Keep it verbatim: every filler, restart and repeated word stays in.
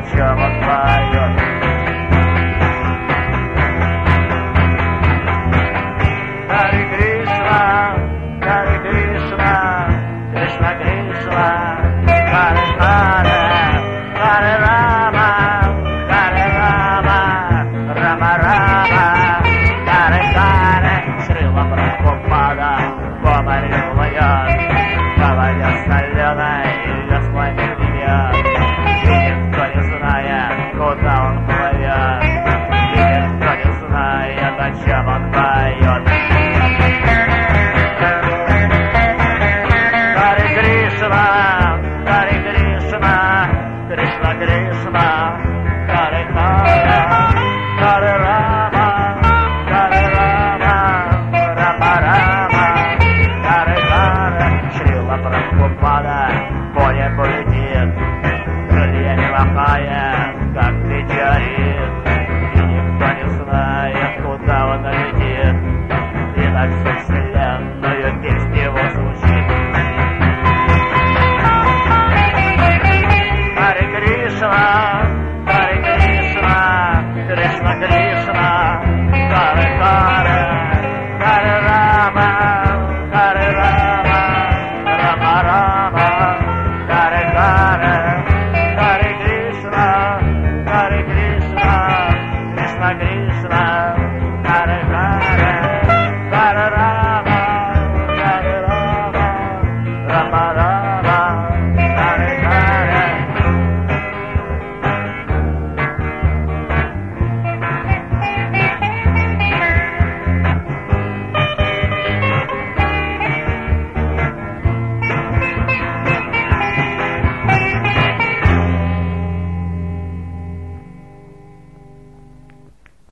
чем он поет. Харе Кришна, Харе Кришна, Кришна Кришна, Харе Харе, Харе Рама, Харе Рама, Рама Рама, Харе Харе. Шрила Прабхупада помолилась, говоря соленой, ее славит ребят. И никто не знает, куда он плывет, и никто не знает, о чем он поет. Харе Кришна, Харе Кришна, Кришна Кришна, Харе Харе.